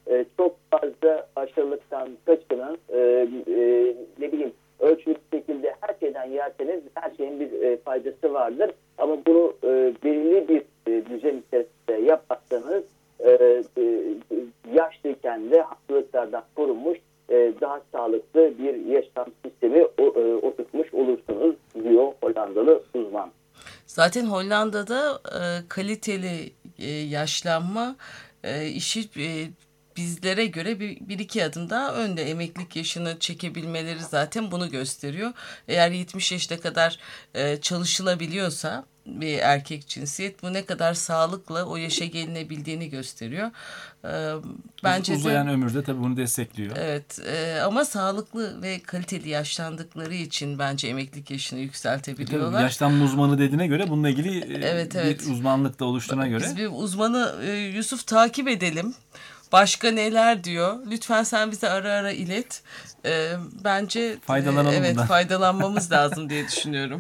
e, çok fazla aşırılıktan kaçının, e, e, ne bileyim ölçülü bir şekilde her şeyden yerseniz her şeyin bir e, faydası vardır. Ama bunu e, belirli bir e, düzen içerisinde yaparsanız e, e, yaşlıyken de hastalıklardan korunmuş, e, daha sağlıklı bir yaşam sistemi o, e, oturtmuş olursunuz diyor Hollandalı uzman. Zaten Hollanda'da e, kaliteli e, yaşlanma e, işi e, bizlere göre bir, bir iki adım daha önde. Emeklilik yaşını çekebilmeleri zaten bunu gösteriyor. Eğer yetmiş yaşına kadar e, çalışılabiliyorsa bir erkek cinsiyet, bu ne kadar sağlıkla o yaşa gelinebildiğini gösteriyor. E, bence Uzayan de, ömürde tabii bunu destekliyor. evet, e, ama sağlıklı ve kaliteli yaşlandıkları için bence emeklilik yaşını yükseltebiliyorlar. Tabii yaşlanma uzmanı dediğine göre bununla ilgili e, Evet, bir evet. uzmanlık da oluştuğuna göre. Biz bir uzmanı e, Yusuf takip edelim. Başka neler diyor? Lütfen sen bize ara ara ilet. E, bence Faydalanalım e, evet bundan. faydalanmamız lazım diye düşünüyorum.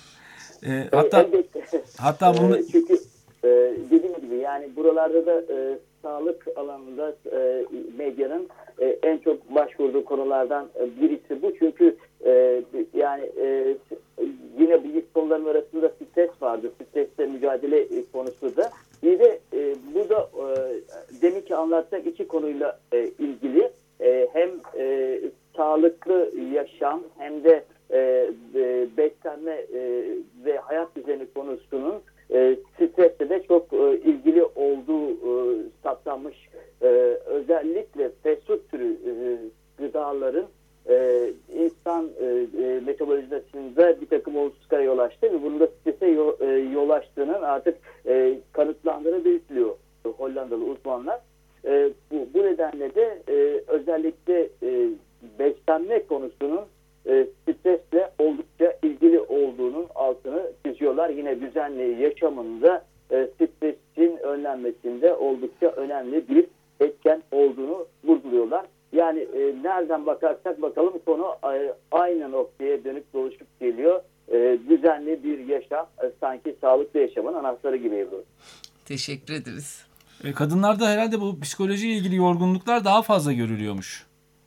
E, hatta Elbette. hatta bunu E, çünkü e, dediğim gibi yani buralarda da e, sağlık alanında e, medyanın e, en çok başvurduğu konulardan e, birisi bu. Çünkü e, yani e, yine bu ilk konuların arasında stres vardı. Stresle mücadele e, konusu da. Bir de e, bu da e, demin ki anlatacak iki konuyla e, ilgili e, hem e, sağlıklı yaşam hem de e, e, beslenme e, ve hayat düzeni konusunun e, stresle de çok e, ilgili olduğu e, saptanmış. E, özellikle fast food türü e, gıdaların e, insan e, e, metabolizmasında bir takım olumsuzluklara yol açtı ve bunun da strese yol, e, yol açtığının artık e, kanıtlandığını belirtiliyor Hollandalı uzmanlar. E, bu, bu nedenle de e, özellikle e, beslenme konusunun e, stresle oldukça ilgili olduğunun altını çiziyorlar. Yine düzenli yaşamında e, stresin önlenmesinde oldukça önemli bir etken olduğunu vurguluyorlar. Yani e, nereden bakarsak bakalım konu e, aynı noktaya dönüp dolaşıp geliyor. E, düzenli bir yaşam e, sanki sağlıklı yaşamın anahtarı gibi Ebru. Teşekkür ederiz. e, kadınlarda herhalde bu psikolojiyle ilgili yorgunluklar daha fazla görülüyormuş.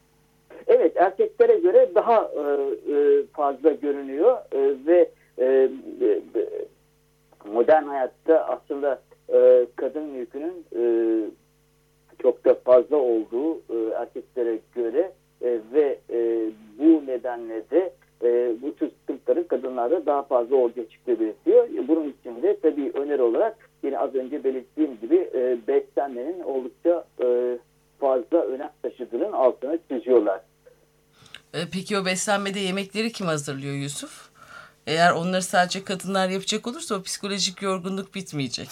Evet, erkeklere göre daha e, e, fazla görünüyor e, ve e, e, modern hayatta aslında e, kadın yükünün e, çok da fazla olduğu e, erkeklere göre e, ve e, bu nedenle de e, bu tür sıkıntıların kadınlarda daha fazla ortaya çıktığı belirtiyor. Bunun için de tabii öneri olarak yine az önce belirttiğim gibi e, beslenmenin oldukça e, fazla önem taşıdığının altını çiziyorlar. E, peki o beslenmede yemekleri kim hazırlıyor Yusuf? Eğer onları sadece kadınlar yapacak olursa o psikolojik yorgunluk bitmeyecek.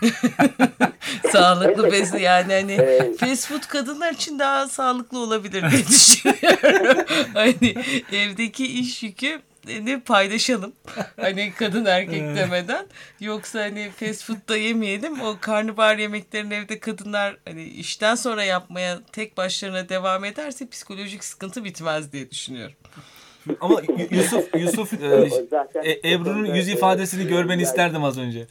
Sağlıklı besle yani hani fast food kadınlar için daha sağlıklı olabilir diye düşünüyorum. Hani evdeki iş yükü ne paylaşalım. Hani kadın erkek demeden. Yoksa hani fast food'da yemeyelim. O karnabahar yemeklerini evde kadınlar hani işten sonra yapmaya tek başlarına devam ederse psikolojik sıkıntı bitmez diye düşünüyorum. Ama Yusuf Yusuf e, Zaten e, Ebru'nun yüz ifadesini görmeni isterdim az önce.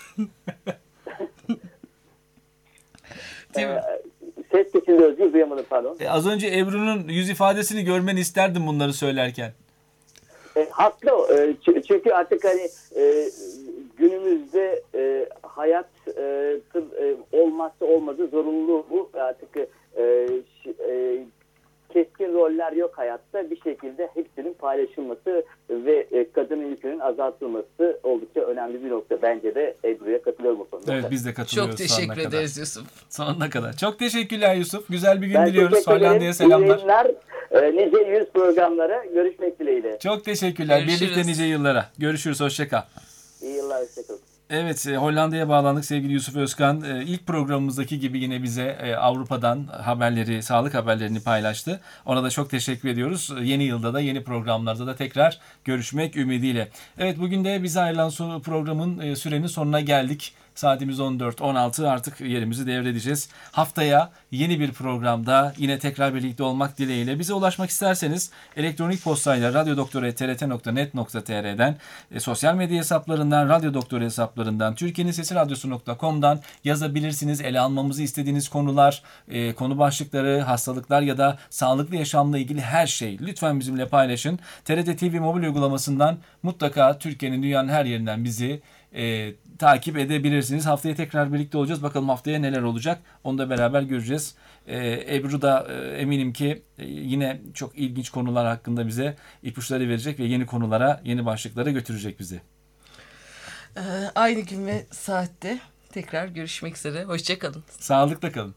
Değil mi? Ses kesildi Özgür, duyamadım pardon. E, az önce Ebru'nun yüz ifadesini görmeni isterdim bunları söylerken. E, haklı o. E, çünkü artık hani e, günümüzde e, hayat e, tır, e, olmazsa olmazı zorunluluğu bu. Artık e, e, keskin roller yok hayatta. Bir şekilde hepsinin paylaşılması ve e, kadının yükünün azaltılması oldukça önemli bir nokta. Bence de Ebru'ya katılıyorum bu konuda. Evet, biz de katılıyoruz. Çok teşekkür sonuna ederiz kadar. Yusuf. Sonuna kadar. Çok teşekkürler Yusuf. Güzel bir gün Ben diliyoruz. teşekkür ederim. Hollanda'ya İyi selamlar. yayınlar. E, nice yüz programlara görüşmek dileğiyle. Çok teşekkürler. Görüşürüz. Birlikte nice yıllara. Görüşürüz. Hoşça kal. İyi yıllar. Hoşçakalın. Evet, e, Hollanda'ya bağlandık sevgili Yusuf Özkan. E, ilk programımızdaki gibi yine bize e, Avrupa'dan haberleri, sağlık haberlerini paylaştı. Ona da çok teşekkür ediyoruz. E, yeni yılda da, yeni programlarda da tekrar görüşmek ümidiyle. Evet, bugün de bize ayrılan son programın e, sürenin sonuna geldik. Saatimiz on dört on altı, artık yerimizi devredeceğiz. Haftaya yeni bir programda yine tekrar birlikte olmak dileğiyle. Bize ulaşmak isterseniz elektronik postayla radyo doktor et t r t nokta net nokta t r'den, e, sosyal medya hesaplarından, Radyo Doktor hesaplarından, Türkiye'nin Sesi Radyosu nokta com'dan yazabilirsiniz. Ele almamızı istediğiniz konular, e, konu başlıkları, hastalıklar ya da sağlıklı yaşamla ilgili her şey lütfen bizimle paylaşın. T R T T V mobil uygulamasından mutlaka Türkiye'nin, dünyanın her yerinden bizi e, takip edebilirsiniz. Haftaya tekrar birlikte olacağız. Bakalım haftaya neler olacak. Onu da beraber göreceğiz. E, Ebru da e, eminim ki e, yine çok ilginç konular hakkında bize ipuçları verecek ve yeni konulara, yeni başlıklara götürecek bizi. Ee, aynı gün ve saatte tekrar görüşmek üzere. Hoşçakalın. Sağlıkla kalın.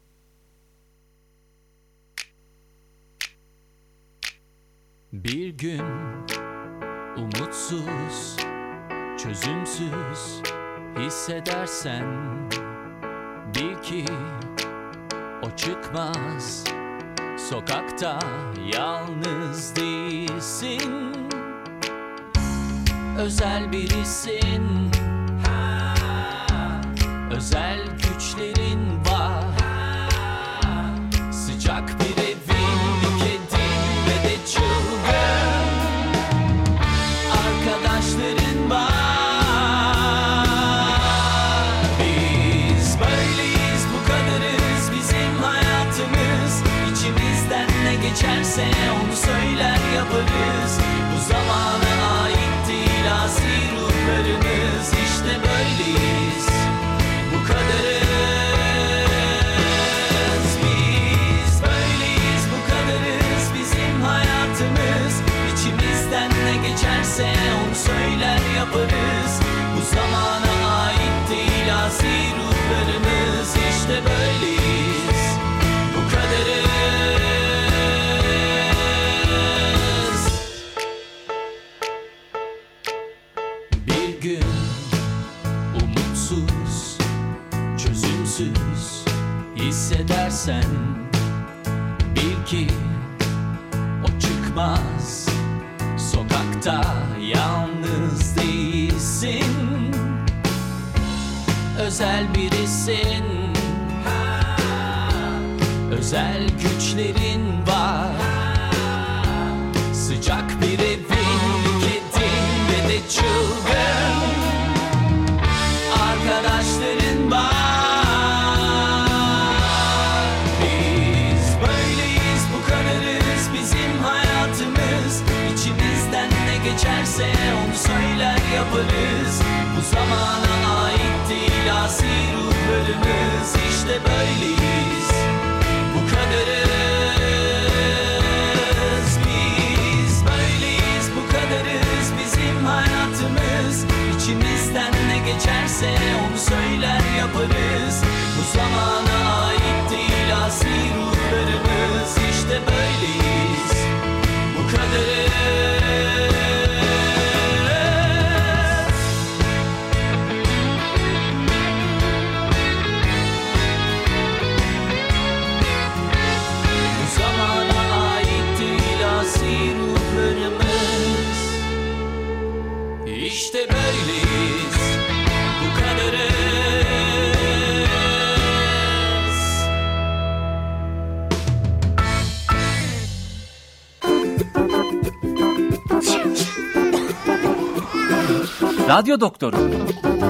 Bir gün umutsuz, çözümsüz hissedersen bil ki o çıkmaz. Sokakta yalnız değilsin, özel birisin. Özel güçlerin var. Sıcak bir evin, bir kedin ve de çılgın arkadaşların var. Biz böyleyiz, bu kadarız, bizim hayatımız. İçimizden ne geçerse onu söyler yaparız. Bu zamana ait değil asi ruhlarımız. İşte böyleyiz, bu kadarız. Biz böyleyiz, bu kadarız, bizim hayatımız. İçimizden ne geçerse onu söyler yaparız. Bu zamana ait değil asi ruhlarımız. İşte böyleyiz, bu kadarız. Bir gün umutsuz, çözümsüz hissedersen bil ki o çıkmaz. Sokakta yalnız değilsin, özel birisin. Özel güçlerin var. Sıcak bir evin, bir kedin ve de çılgın arkadaşların var. Biz böyleyiz, bu kadarız, bizim hayatımız. İçimizden ne geçerse onu söyler yaparız. Bu zamana ait değil asi ruhlarımız. İşte böyleyiz, bu kadarız. Biz böyleyiz, bu kadarız, bizim hayatımız. İçimizden ne geçerse onu söyler yaparız. Bu zamana ait değil asi ruhlarımız. İşte böyleyiz, bu kadarız. Bu zamana ait değil asi ruhlarımız. İşte böyleyiz, bu kadarız. Radyo Doktoru.